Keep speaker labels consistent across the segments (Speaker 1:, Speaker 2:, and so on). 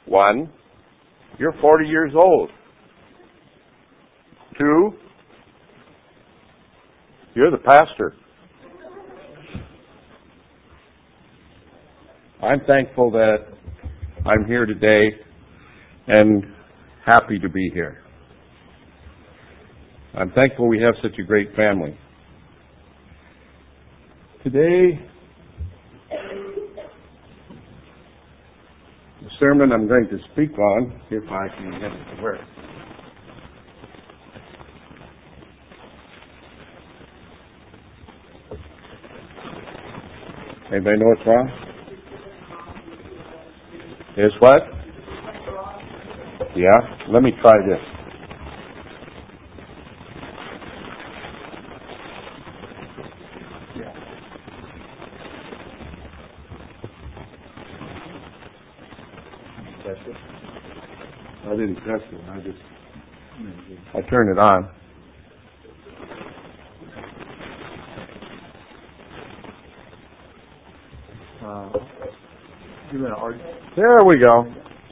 Speaker 1: One, you're 40 years old. Two, you're the pastor. I'm thankful that I'm here today and happy to be here. I'm thankful we have such a great family. Today, the sermon I'm going to speak on, if I can get it to work. Anybody know what's wrong? Is what? Yeah? Let me try this. Test it? I didn't test it. I turned it on. There we go.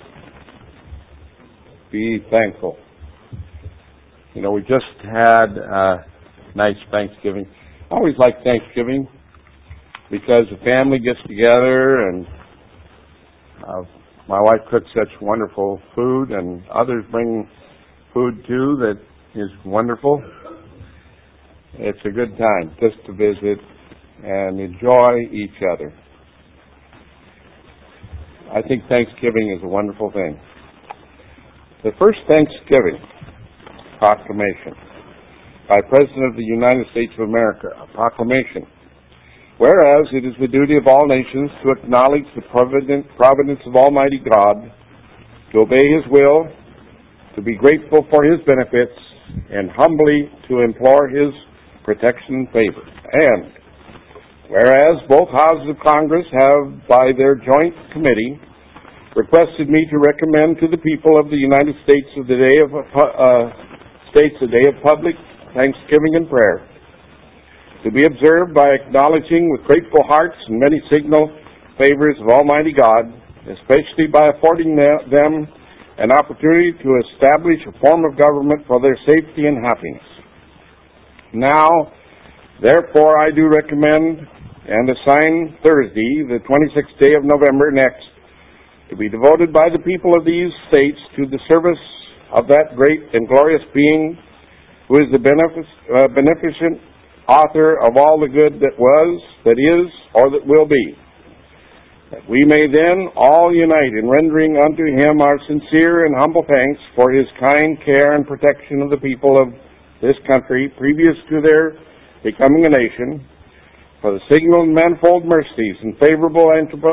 Speaker 1: Be thankful. You know, we just had a nice Thanksgiving. I always like Thanksgiving because the family gets together and my wife cooks such wonderful food, and others bring food too that is wonderful. It's a good time just to visit and enjoy each other. I think Thanksgiving is a wonderful thing. The first Thanksgiving proclamation by President of the United States of America, a proclamation. Whereas it is the duty of all nations to acknowledge the providence of Almighty God, to obey His will, to be grateful for His benefits, and humbly to implore His protection and favor. And whereas both houses of Congress have, by their joint committee, requested me to recommend to the people of the United States a day of public thanksgiving and prayer, to be observed by acknowledging with grateful hearts and many signal favors of Almighty God, especially by affording them an opportunity to establish a form of government for their safety and happiness. Now, therefore, I do recommend and assign Thursday, the 26th day of November next, to be devoted by the people of these states to the service of that great and glorious being who is the beneficent author of all the good that was, that is, or that will be. That we may then all unite in rendering unto Him our sincere and humble thanks for His kind care and protection of the people of this country previous to their becoming a nation, for the signal and manifold mercies and favorable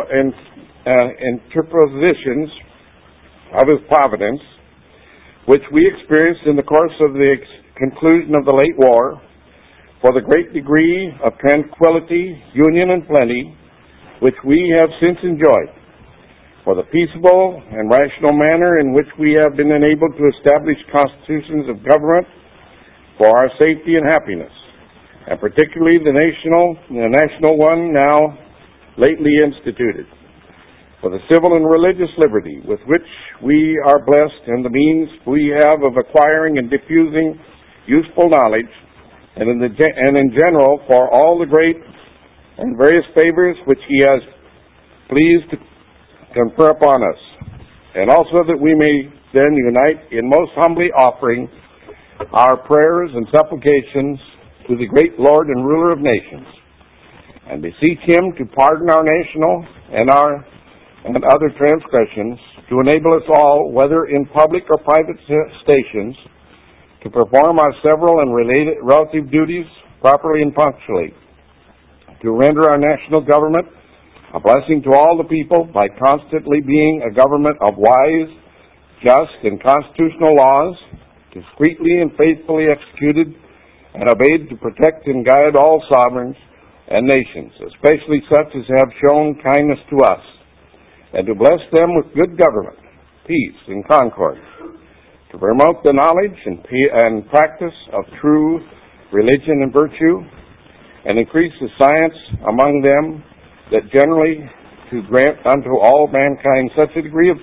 Speaker 1: interpositions of His providence, which we experienced in the course of the conclusion of the late war, for the great degree of tranquility, union, and plenty, which we have since enjoyed, for the peaceable and rational manner in which we have been enabled to establish constitutions of government for our safety and happiness, and particularly the national one now lately instituted, for the civil and religious liberty with which we are blessed and the means we have of acquiring and diffusing useful knowledge, and in general for all the great and various favors which He has pleased to confer upon us, and also that we may then unite in most humbly offering our prayers and supplications to the great Lord and Ruler of nations, and beseech Him to pardon our national and other transgressions, to enable us all, whether in public or private stations, to perform our several and relative duties properly and punctually, to render our national government a blessing to all the people by constantly being a government of wise, just, and constitutional laws, discreetly and faithfully executed and obeyed to protect and guide all sovereigns and nations, especially such as have shown kindness to us, and to bless them with good government, peace, and concord, to promote the knowledge and practice of true religion and virtue, and increase the science among them, that generally to grant unto all mankind such a degree of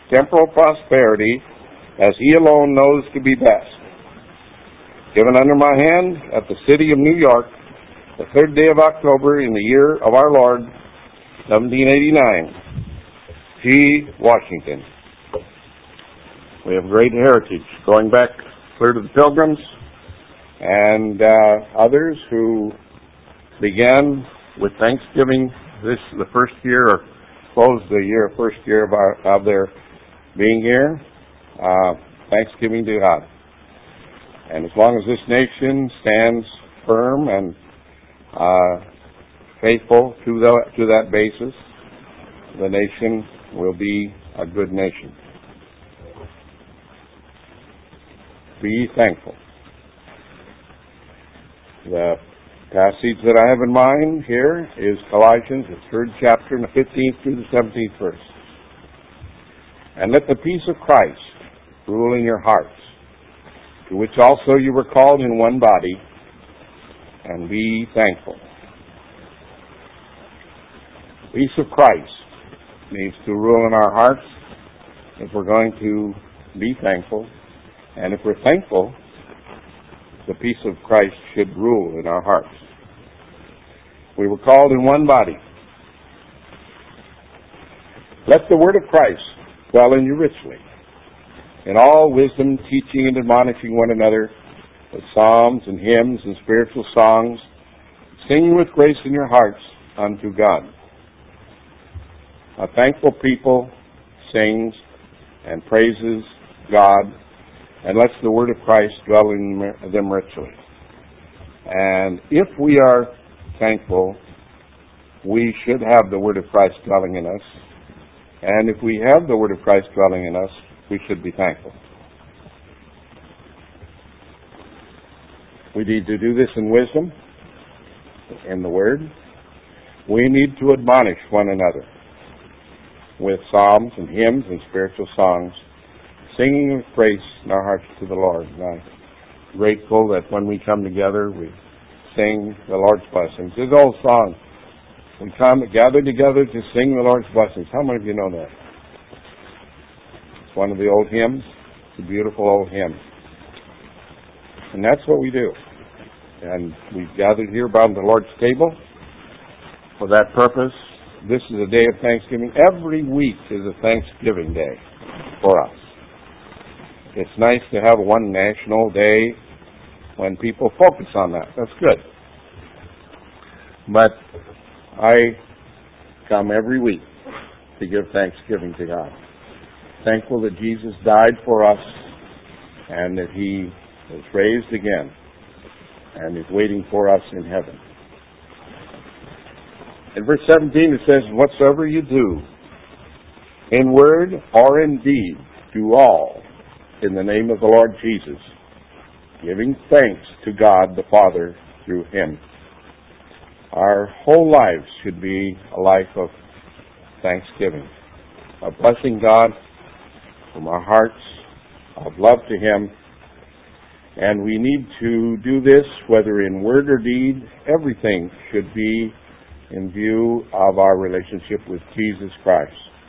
Speaker 1: temporal prosperity as He alone knows to be best. Given under my hand at the city of New York, the 3rd day of October in the year of our Lord, 1789. G. Washington. We have great heritage going back clear to the Pilgrims and others who began with Thanksgiving. This is the first year, or closed the first year of their being here. Thanksgiving to God. And as long as this nation stands firm and faithful to that basis, the nation will be a good nation. Be thankful. The passage that I have in mind here is Colossians, the 3rd chapter, and the 15th through the 17th verse. And let the peace of Christ rule in your hearts, to which also you were called in one body, and be thankful. The peace of Christ needs to rule in our hearts if we're going to be thankful. And if we're thankful, the peace of Christ should rule in our hearts. We were called in one body. Let the word of Christ dwell in you richly, in all wisdom, teaching and admonishing one another with psalms and hymns and spiritual songs, singing with grace in your hearts unto God. A thankful people sings and praises God and lets the word of Christ dwell in them richly. And if we are thankful, we should have the word of Christ dwelling in us. And if we have the word of Christ dwelling in us, we should be thankful. We need to do this in wisdom, in the Word. We need to admonish one another with psalms and hymns and spiritual songs, singing with grace in our hearts to the Lord. And I'm grateful that when we come together, we sing the Lord's blessings. There's an old song. We come gather together to sing the Lord's blessings. How many of you know that? It's one of the old hymns. It's a beautiful old hymn. And that's what we do. And we've gathered here around the Lord's table for that purpose. This is a day of Thanksgiving. Every week is a Thanksgiving day for us. It's nice to have one national day when people focus on that. That's good. But I come every week to give thanksgiving to God. Thankful that Jesus died for us and that He was raised again and is waiting for us in heaven. In verse 17 it says, whatsoever you do, in word or in deed, do all in the name of the Lord Jesus, giving thanks to God the Father through Him. Our whole lives should be a life of thanksgiving, of blessing God from our hearts, of love to Him. And we need to do this whether in word or deed. Everything should be in view of our relationship with Jesus Christ.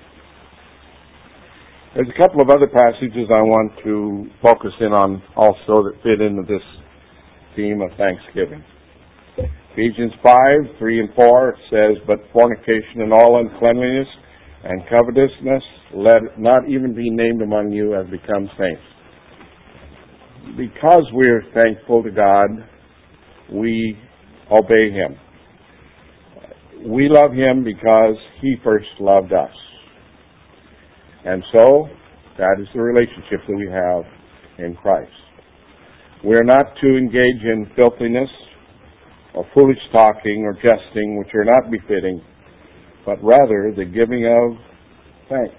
Speaker 1: There's a couple of other passages I want to focus in on also that fit into this theme of thanksgiving. Ephesians 5:3 and 4 says, but fornication and all uncleanliness and covetousness let it not even be named among you as becomes saints. Because we're thankful to God, we obey Him. We love Him because He first loved us. And so, that is the relationship that we have in Christ. We are not to engage in filthiness or foolish talking or jesting, which are not befitting, but rather the giving of thanks.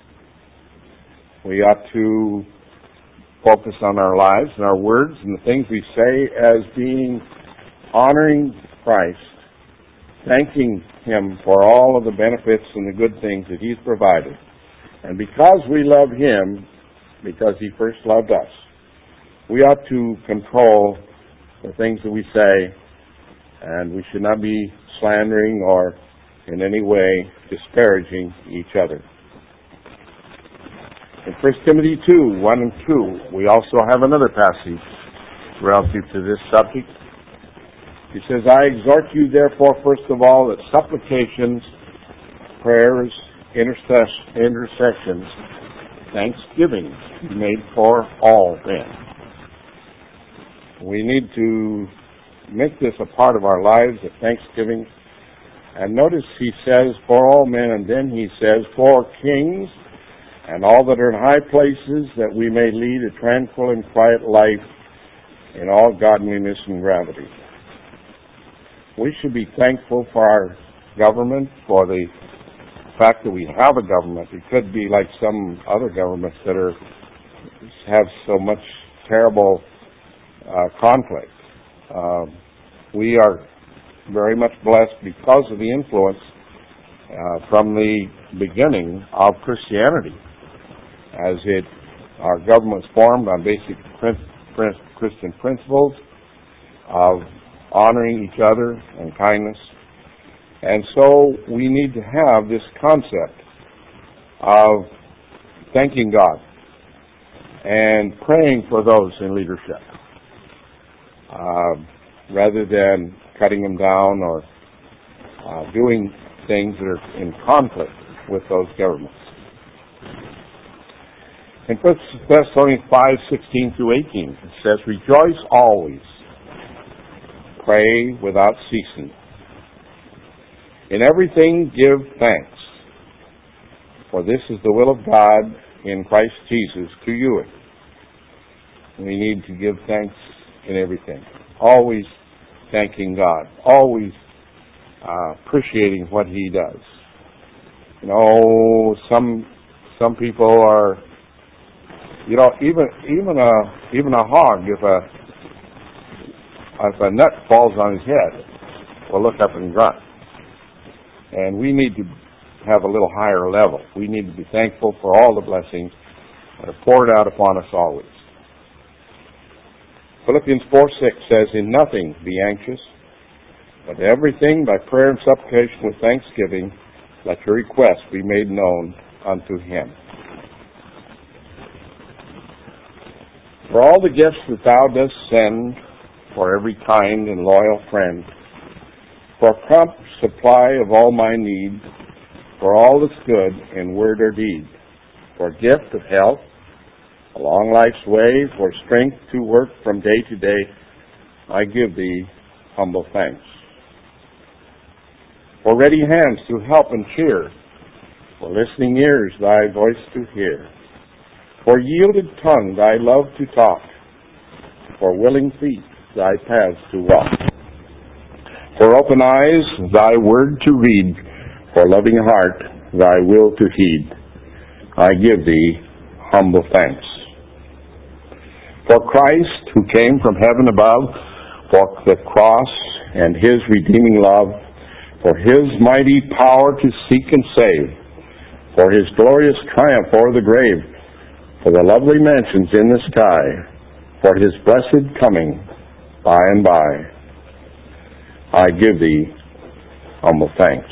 Speaker 1: We ought to focus on our lives and our words and the things we say as being honoring Christ, thanking Him for all of the benefits and the good things that He's provided. And because we love Him, because He first loved us, we ought to control the things that we say, and we should not be slandering or in any way disparaging each other. In 1 Timothy 2, 1 and 2, we also have another passage relative to this subject. He says, I exhort you therefore, first of all, that supplications, prayers, intercessions, thanksgiving be made for all men. We need to make this a part of our lives, of thanksgiving. And notice he says, for all men, and then he says, for kings and all that are in high places, that we may lead a tranquil and quiet life in all godliness and gravity. We should be thankful for our government, for the fact that we have a government. It could be like some other governments that have so much terrible conflict. We are very much blessed because of the influence from the beginning of Christianity, as our government's formed on basic Christian principles of honoring each other and kindness. And so we need to have this concept of thanking God and praying for those in leadership, rather than cutting them down or doing things that are in conflict with those governments. In 1 Thessalonians 5:16-18, it says, rejoice always, pray without ceasing. In everything give thanks, for this is the will of God in Christ Jesus to you. We need to give thanks in everything. Always thanking God. Always appreciating what He does. You know, some people are, you know, even a hog, if a nut falls on his head, will look up and grunt. And we need to have a little higher level. We need to be thankful for all the blessings that are poured out upon us always. Philippians 4:6 says, in nothing be anxious, but everything by prayer and supplication with thanksgiving, let your requests be made known unto Him. For all the gifts that thou dost send, for every kind and loyal friend, for prompt supply of all my need, for all that's good in word or deed, for gift of health, a long life's way, for strength to work from day to day, I give thee humble thanks. For ready hands to help and cheer, for listening ears thy voice to hear, for yielded tongue thy love to talk, for willing feet thy paths to walk, for open eyes thy word to read, for loving heart thy will to heed, I give thee humble thanks. For Christ, who came from heaven above, for the cross and His redeeming love, for His mighty power to seek and save, for His glorious triumph o'er the grave, for the lovely mansions in the sky, for His blessed coming by and by, I give thee humble thanks.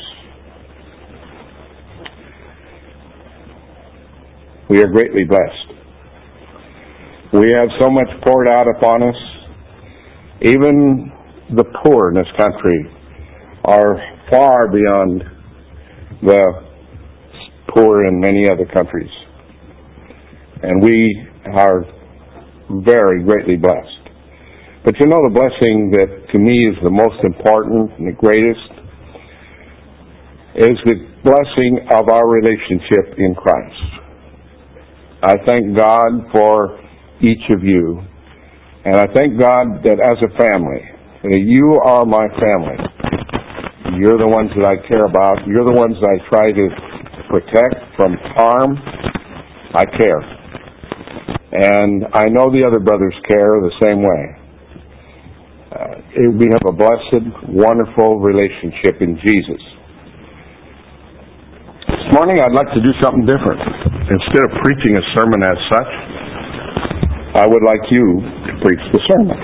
Speaker 1: We are greatly blessed. We have so much poured out upon us. Even the poor in this country are far beyond the poor in many other countries. And we are very greatly blessed. But you know, the blessing that to me is the most important and the greatest is the blessing of our relationship in Christ. I thank God for each of you, and I thank God that as a family, that you are my family. You're the ones that I care about. You're the ones that I try to protect from harm. I care. And I know the other brothers care the same way. We have a blessed, wonderful relationship in Jesus. This morning I'd like to do something different. Instead of preaching a sermon as such, I would like you to preach the sermon.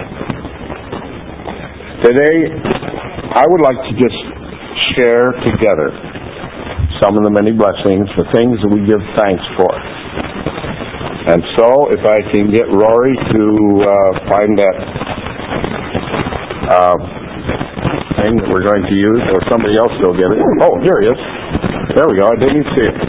Speaker 1: Today, I would like to just share together some of the many blessings, the things that we give thanks for. And so, if I can get Rory to find that thing that we're going to use, or somebody else will get it. Oh, here he is. There we go. I didn't even see it.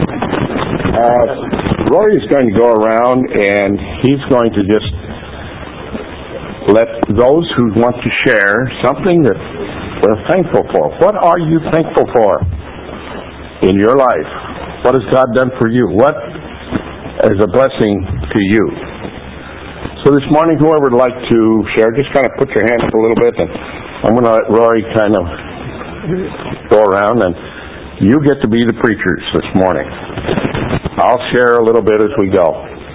Speaker 1: Rory's going to go around, and he's going to just let those who want to share something that we're thankful for. What are you thankful for in your life? What has God done for you? What is a blessing to you? So this morning, whoever would like to share, just kind of put your hand up a little bit, and I'm going to let Rory kind of go around, and you get to be the preachers this morning. I'll share a little bit as we go.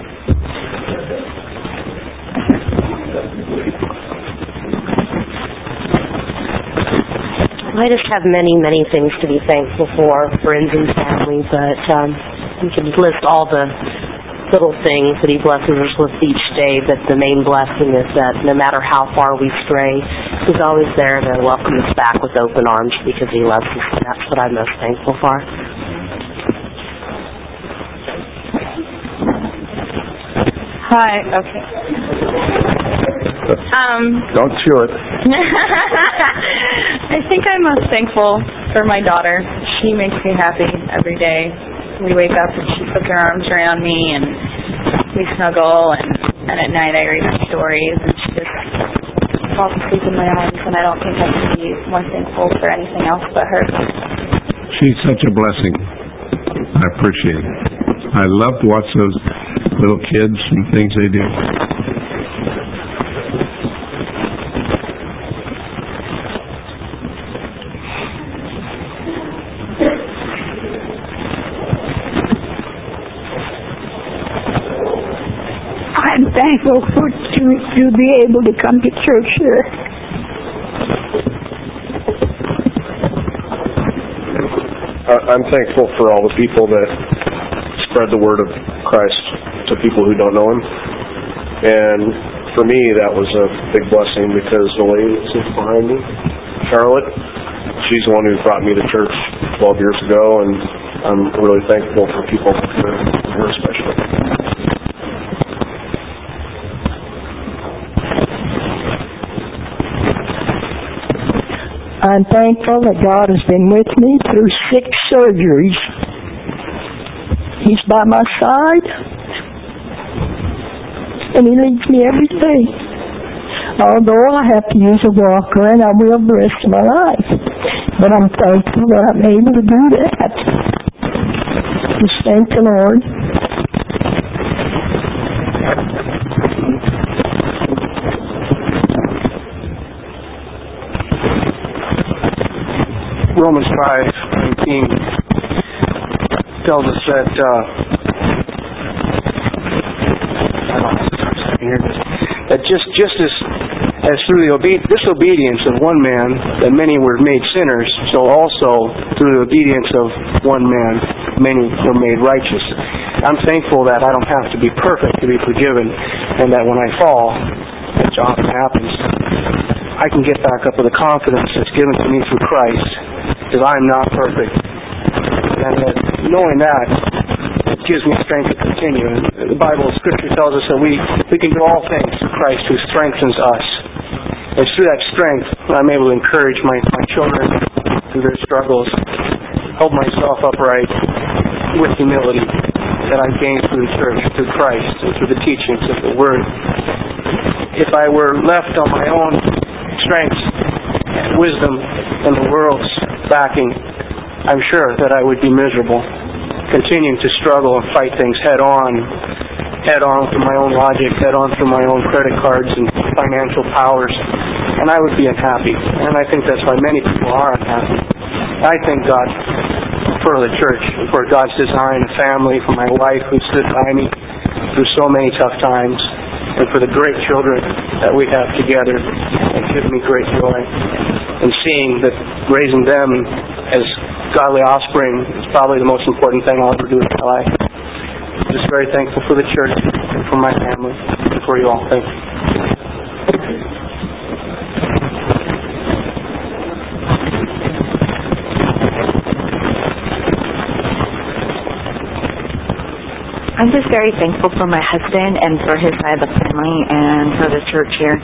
Speaker 2: I just have many, many things to be thankful for, friends and family, but we can list all the little things that He blesses us with each day, but the main blessing is that no matter how far we stray, He's always there to welcome us back with open arms because He loves us, and that's what I'm most thankful for.
Speaker 3: Hi, okay.
Speaker 1: Don't chew it.
Speaker 3: I think I'm most thankful for my daughter. She makes me happy every day. We wake up and she puts her arms around me and we snuggle, and at night I read her stories and she just falls asleep in my arms, and I don't think I can be more thankful for anything else but her.
Speaker 1: She's such a blessing. I appreciate it. I love to watch those little kids and things they do.
Speaker 4: I'm thankful to be able to come to church here.
Speaker 5: I'm thankful for all the people that spread the word of Christ to people who don't know Him. And for me, that was a big blessing because the lady that sits behind me, Charlotte, she's the one who brought me to church 12 years ago, and I'm really thankful for people like her especially.
Speaker 4: I'm thankful that God has been with me through 6 surgeries. He's by my side, and He leads me every day. Although I have to use a walker, and I will the rest of my life. But I'm thankful that I'm able to do that. Just thank the Lord.
Speaker 6: Romans 5:19 tells us that just as through the disobedience of one man that many were made sinners, so also through the obedience of one man many were made righteous. I'm thankful that I don't have to be perfect to be forgiven, and that when I fall, which often happens, I can get back up with the confidence that's given to me through Christ, because I'm not perfect. And knowing that, it gives me strength to continue. And the Bible, Scripture tells us that we can do all things through Christ who strengthens us. It's through that strength that I'm able to encourage my children through their struggles, hold myself upright with humility that I've gained through the church, through Christ, and through the teachings of the Word. If I were left on my own strengths, wisdom, and the world's backing, I'm sure that I would be miserable, continuing to struggle and fight things head on through my own logic, head on through my own credit cards and financial powers, and I would be unhappy. And I think that's why many people are unhappy. I thank God for the church, for God's design, a family, for my wife who stood by me through so many tough times, and for the great children that we have together that give me great joy. And seeing that raising them as godly offspring is probably the most important thing I'll ever do in my life. I'm just very thankful for the church, and for my family, and for you all. Thank you.
Speaker 3: I'm just very thankful for my husband and for his side of the family and for the church here.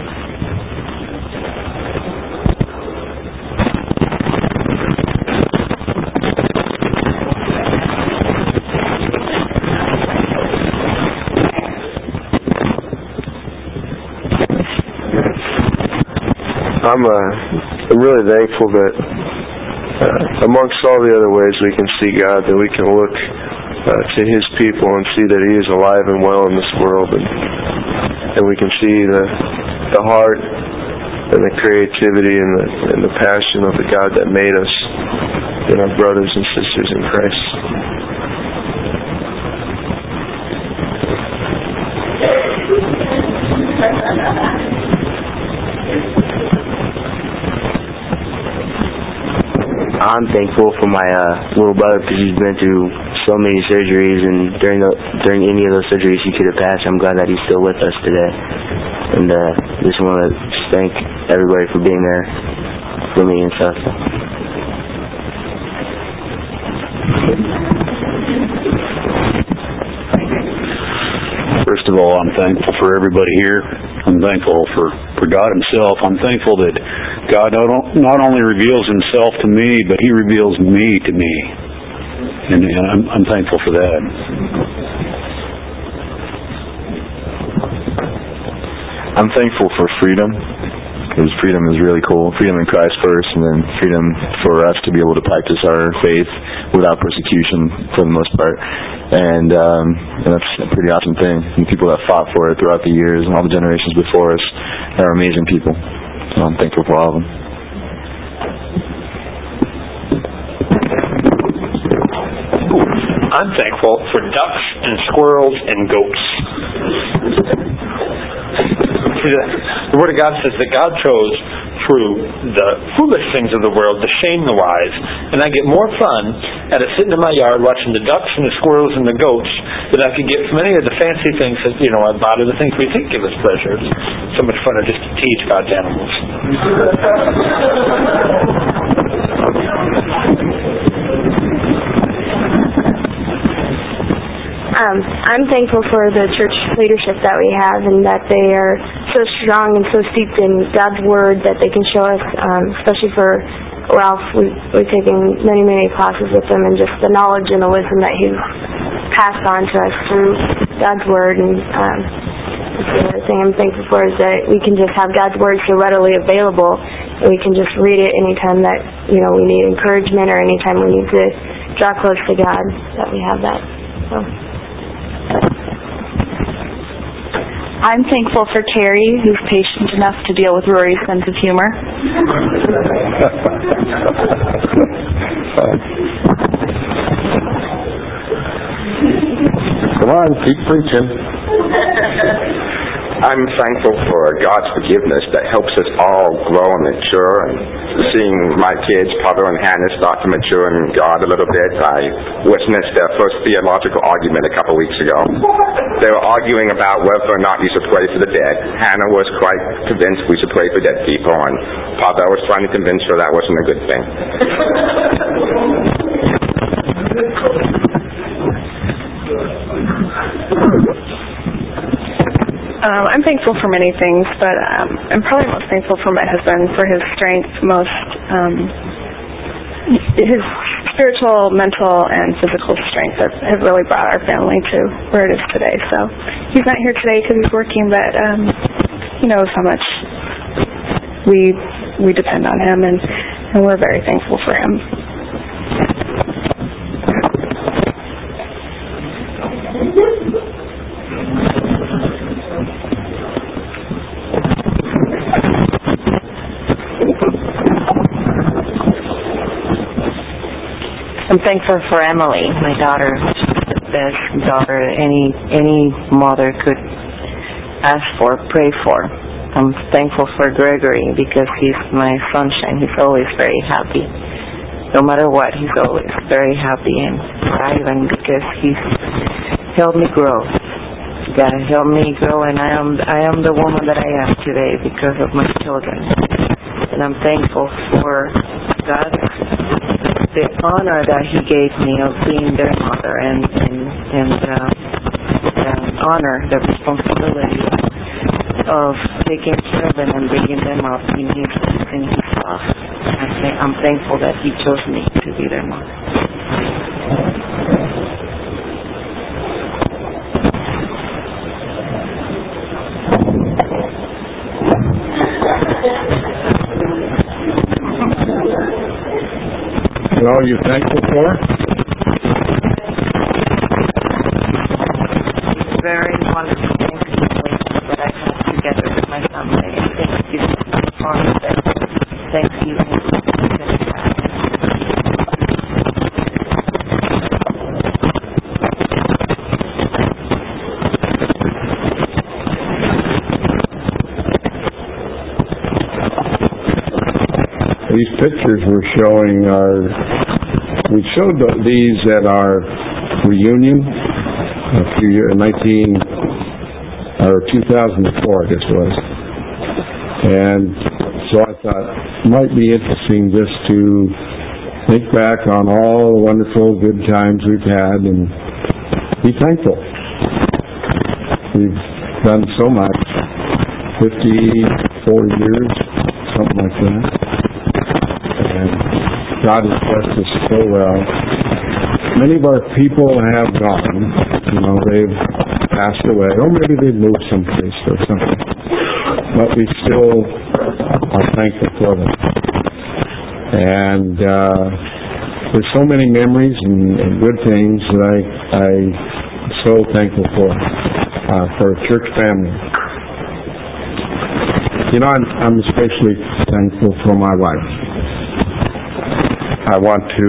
Speaker 5: I'm really thankful that amongst all the other ways we can see God, that we can look to His people and see that He is alive and well in this world, and we can see the heart and the creativity and the passion of the God that made us in our brothers and sisters in Christ.
Speaker 7: I'm thankful for my little brother because he's been through so many surgeries, and during any of those surgeries he could have passed. I'm glad that he's still with us today, and just want to thank everybody for being there for me and stuff.
Speaker 8: First of all, I'm thankful for everybody here. I'm thankful for God Himself. I'm thankful that God not only reveals Himself to me, but He reveals me to me. And I'm thankful for that.
Speaker 9: I'm thankful for freedom, because freedom is really cool. Freedom in Christ first, and then freedom for us to be able to practice our faith without persecution for the most part. And that's a pretty awesome thing. And people that fought for it throughout the years and all the generations before us are amazing people. So I'm thankful for all of them.
Speaker 10: I'm thankful for ducks and squirrels and goats. The Word of God says that God chose through the foolish things of the world to shame the wise, and I get more fun out of sitting in my yard watching the ducks and the squirrels and the goats than I could get from any of the fancy things that I bought, or the things we think give us pleasure. It's so much fun to just teach God's animals.
Speaker 11: I'm thankful for the church leadership that we have, and that they are so strong and so steeped in God's Word that they can show us, especially for Ralph. We've taken many, many classes with him, and just the knowledge and the wisdom that he's passed on to us through God's Word. And the other thing I'm thankful for is that we can just have God's Word so readily available, and we can just read it anytime that we need encouragement, or anytime we need to draw close to God, that we have that. So.
Speaker 3: I'm thankful for Terry, who's patient enough to deal with Rory's sense of humor.
Speaker 1: Come on, keep preaching.
Speaker 12: I'm thankful for God's forgiveness that helps us all grow and mature, and seeing my kids, Pablo and Hannah, start to mature in God a little bit. I witnessed their first theological argument a couple weeks ago. They were arguing about whether or not you should pray for the dead. Hannah was quite convinced we should pray for dead people, and Pablo was trying to convince her that wasn't a good thing.
Speaker 3: I'm thankful for many things, but I'm probably most thankful for my husband, for his strength, his spiritual, mental, and physical strength that has really brought our family to where it is today. So he's not here today because he's working, but he knows how much we depend on him, and we're very thankful for him.
Speaker 2: I'm thankful for Emily, my daughter. She's the best daughter any mother could ask for, pray for. I'm thankful for Gregory because he's my sunshine. He's always very happy. No matter what, he's always very happy and thriving because he's helped me grow. God helped me grow, and I am the woman that I am today because of my children. And I'm thankful for God, the honor that He gave me of being their mother, and
Speaker 13: honor the responsibility of taking care of them and bringing them up in His love. I'm thankful that He chose me to be their mother.
Speaker 1: What are you thankful for?
Speaker 13: Very wonderful things that I've had together with my family. Thank you for that. Thank you.
Speaker 1: These pictures we're showing we showed these at our reunion a few years, 2004 I guess it was. And so I thought it might be interesting just to think back on all the wonderful good times we've had and be thankful. We've done so much, 54 years, something like that. And God has blessed us so well. Many of our people have gone. They've passed away, or maybe they've moved someplace or something. But we still are thankful for them. And there's so many memories and good things that I'm so thankful for a church family. I'm especially thankful for my wife. I want to,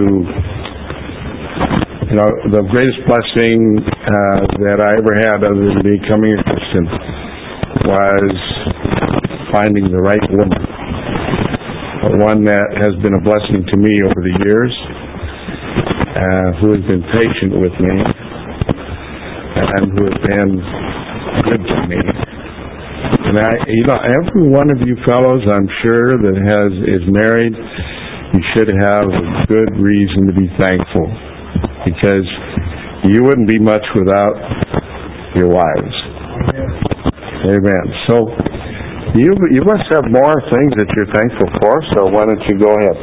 Speaker 1: the greatest blessing that I ever had other than becoming a Christian was finding the right woman. One that has been a blessing to me over the years, who has been patient with me, and who has been good to me. And every one of you fellows, I'm sure, that is married, you should have a good reason to be thankful, because you wouldn't be much without your wives. Amen. So you must have more things that you're thankful for, so why don't you go ahead?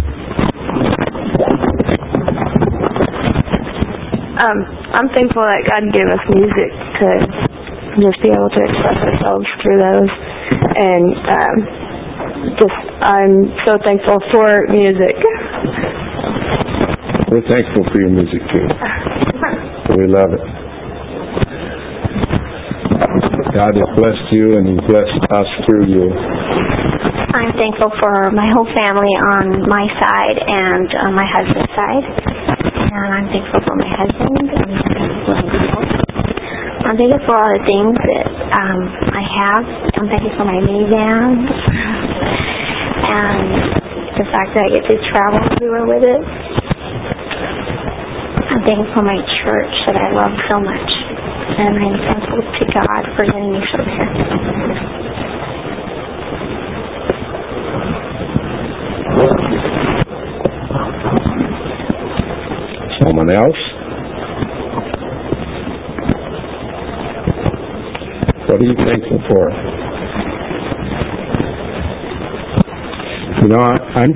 Speaker 11: I'm thankful that God gave us music to just be able to express ourselves through those, and I'm so thankful for music.
Speaker 1: We're thankful for your music too. We love it. God has blessed you and He's blessed us through you.
Speaker 14: I'm thankful for my whole family on my side and on my husband's side. And I'm thankful for my husband. I'm thankful for all the things that I have. I'm thankful for my minivan and the fact that I get to travel everywhere with it. I'm thankful for my church that I love so much. And I'm thankful to God for letting me serve here.
Speaker 1: Someone else? What are you thankful for? I'm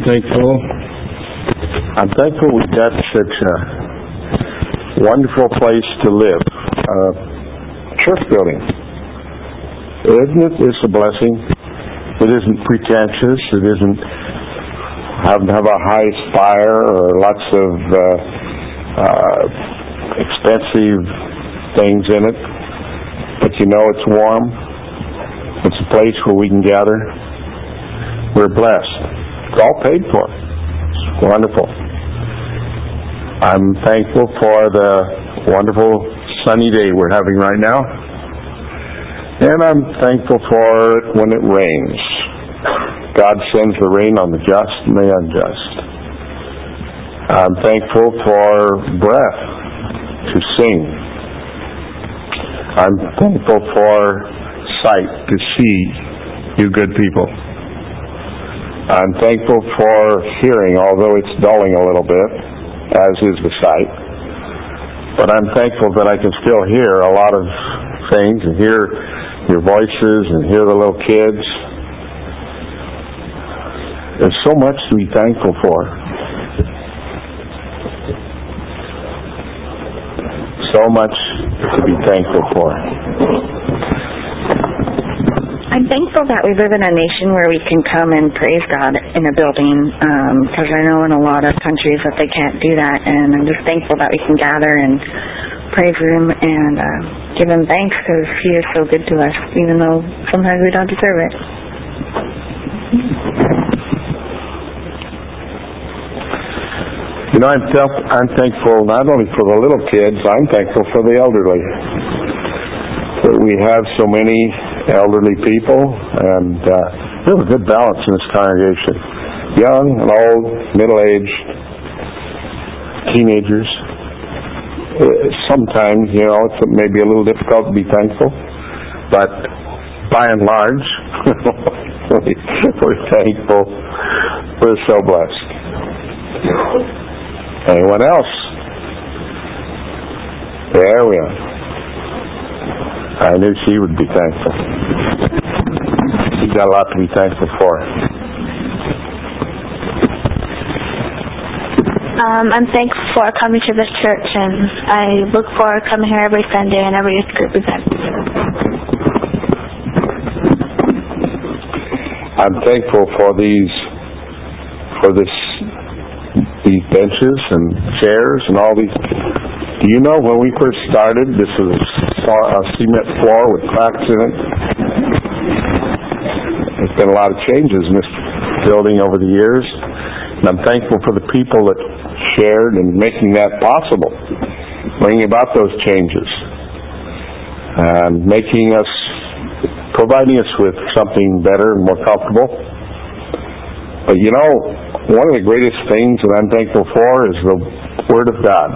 Speaker 1: thankful we've got such a wonderful place to live. Church building. Isn't it? It's a blessing. It isn't pretentious. It isn't have a high spire or lots of expensive things in it. But it's warm. It's a place where we can gather. We're blessed. It's all paid for. It's wonderful. I'm thankful for the wonderful sunny day we're having right now. And I'm thankful for it when it rains. God sends the rain on the just and the unjust. I'm thankful for breath to sing. I'm thankful for sight to see you good people. I'm thankful for hearing, although it's dulling a little bit, as is the sight. But I'm thankful that I can still hear a lot of things and hear your voices and hear the little kids. There's so much to be thankful for. So much to be thankful for.
Speaker 13: I'm thankful that we live in a nation where we can come and praise God in a building, because I know in a lot of countries that they can't do that, and I'm just thankful that we can gather and praise Him and give Him thanks because He is so good to us, even though sometimes we don't deserve it.
Speaker 1: You know, I'm thankful not only for the little kids, I'm thankful for the elderly. That we have so many elderly people, and we have a good balance in this congregation. Young and old, middle-aged, teenagers. Sometimes, you know, it's maybe a little difficult to be thankful, but by and large, we're thankful. We're so blessed. Anyone else? There we are. I knew she would be thankful. She's got a lot to be thankful for.
Speaker 14: I'm thankful for coming to this church, and I look forward to coming here every Sunday and every youth group event.
Speaker 1: I'm thankful for these benches and chairs and all these. Do you know when we first started, this was a cement floor with cracks in it? There's been a lot of changes in this building over the years, and I'm thankful for the people that shared and making that possible, bringing about those changes, and providing us with something better and more comfortable. But you know, one of the greatest things that I'm thankful for is the Word of God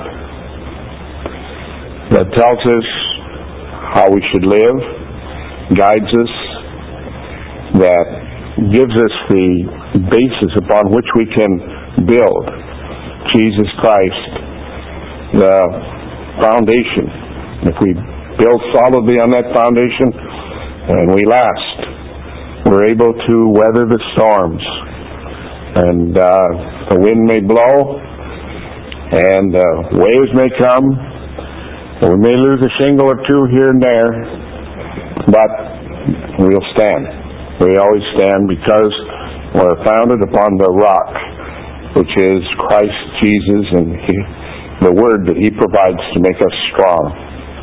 Speaker 1: that tells us how we should live, guides us, that gives us the basis upon which we can build. Jesus Christ, the foundation. If we build solidly on that foundation and we last, we're able to weather the storms. And the wind may blow, and waves may come, and we may lose a shingle or two here and there, but we'll stand. We always stand because we're founded upon the rock, which is Christ Jesus and the Word that He provides to make us strong.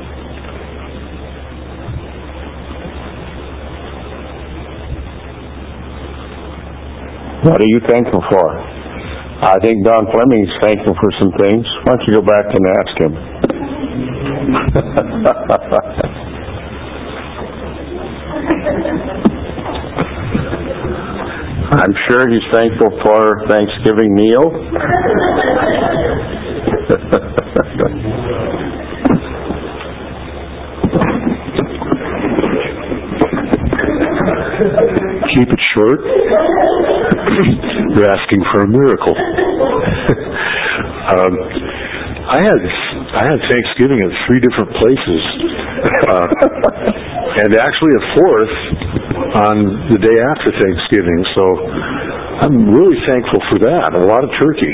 Speaker 1: What are you thankful for? I think Don Fleming's thankful for some things. Why don't you go back and ask him? I'm sure he's thankful for Thanksgiving meal.
Speaker 8: Keep it short. You're asking for a miracle. I had Thanksgiving at 3 different places, and actually a 4th on the day after Thanksgiving. So I'm really thankful for that. A lot of turkey.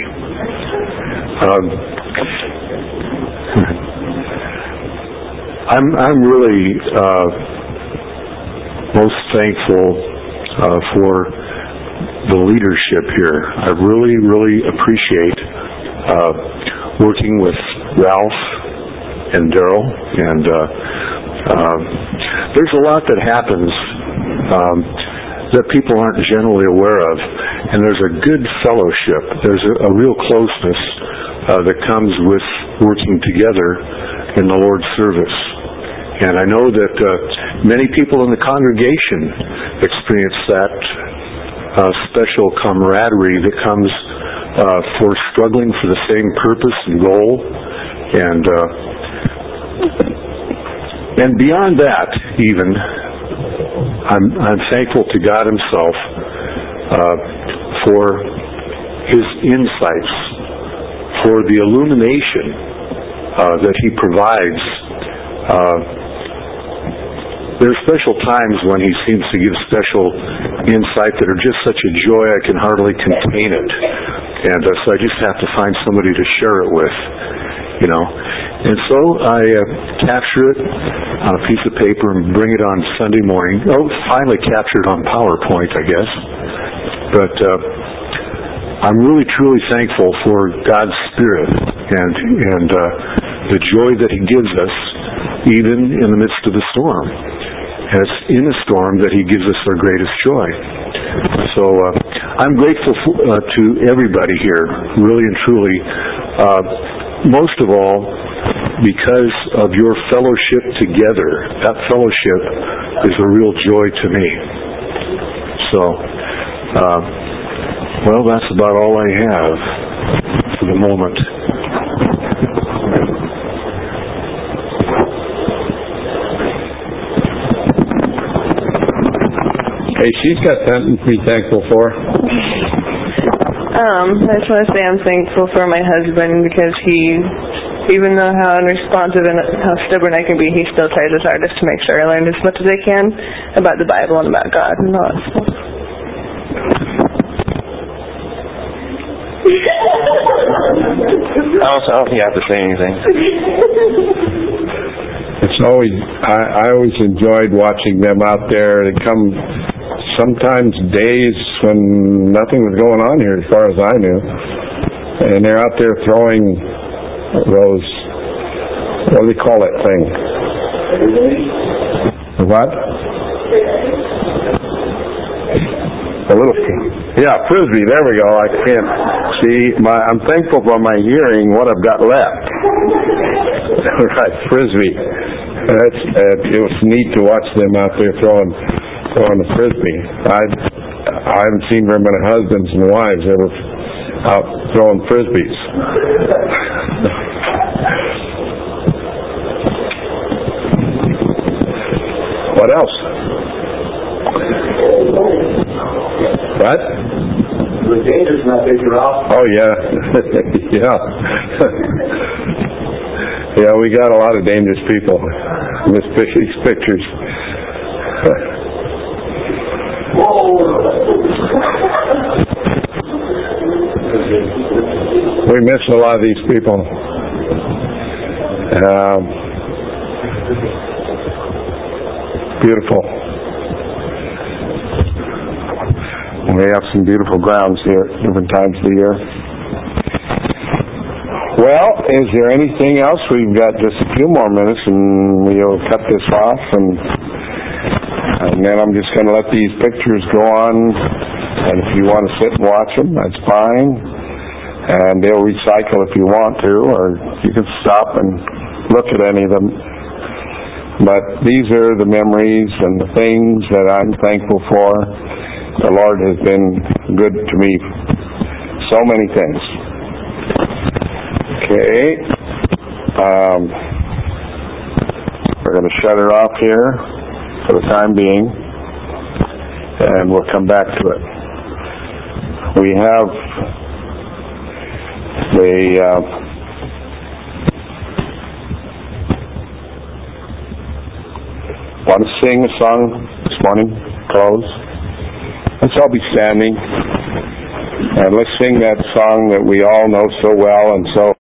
Speaker 8: I'm really most thankful for the leadership here. I really, really appreciate working with Ralph and Daryl, and there's a lot that happens that people aren't generally aware of, and there's a good fellowship. There's a real closeness that comes with working together in the Lord's service. And I know that many people in the congregation experience that special camaraderie that comes for struggling for the same purpose and goal. And beyond that, even, I'm thankful to God Himself for His insights, for the illumination that He provides there are special times when he seems to give special insight that are just such a joy I can hardly contain it. And so I just have to find somebody to share it with, you know. And so I capture it on a piece of paper and bring it on Sunday morning. Oh, finally capture it on PowerPoint, I guess. But I'm really, truly thankful for God's Spirit and the joy that He gives us, even in the midst of the storm. And it's in a storm that He gives us our greatest joy. So I'm grateful to everybody here, really and truly. Most of all, because of your fellowship together. That fellowship is a real joy to me. So, well, that's about all I have for the moment.
Speaker 1: Hey, she's got something to be thankful for.
Speaker 15: I just want to say I'm thankful for my husband because he, even though how unresponsive and how stubborn I can be, he still tries his hardest to make sure I learn as much as I can about the Bible and about God and all that stuff.
Speaker 12: I don't think I have to say anything.
Speaker 1: It's always, I always enjoyed watching them out there. They come sometimes days when nothing was going on here as far as I knew. And they're out there throwing those, what do they call that thing? What? A little, yeah, Frisbee, there we go. I can't see, I'm thankful for my hearing what I've got left. Right, Frisbee. It was neat to watch them out there throwing the Frisbee. I haven't seen very many husbands and wives ever out throwing Frisbees. What else? What? The danger's not taken off. Oh, yeah. Yeah. Yeah, we got a lot of dangerous people in these pictures. We miss a lot of these people. Beautiful. We have some beautiful grounds here at different times of the year. Well, is there anything else? We've got just a few more minutes and we'll cut this off, and then I'm just going to let these pictures go on, and if you want to sit and watch them, that's fine, and they'll recycle if you want to, or you can stop and look at any of them. But these are the memories and the things that I'm thankful for. The Lord has been good to me, so many things. Okay, we're going to shut her off here for the time being, and we'll come back to it. We have want to sing a song this morning, close. Let's all be standing, and let's sing that song that we all know so well and so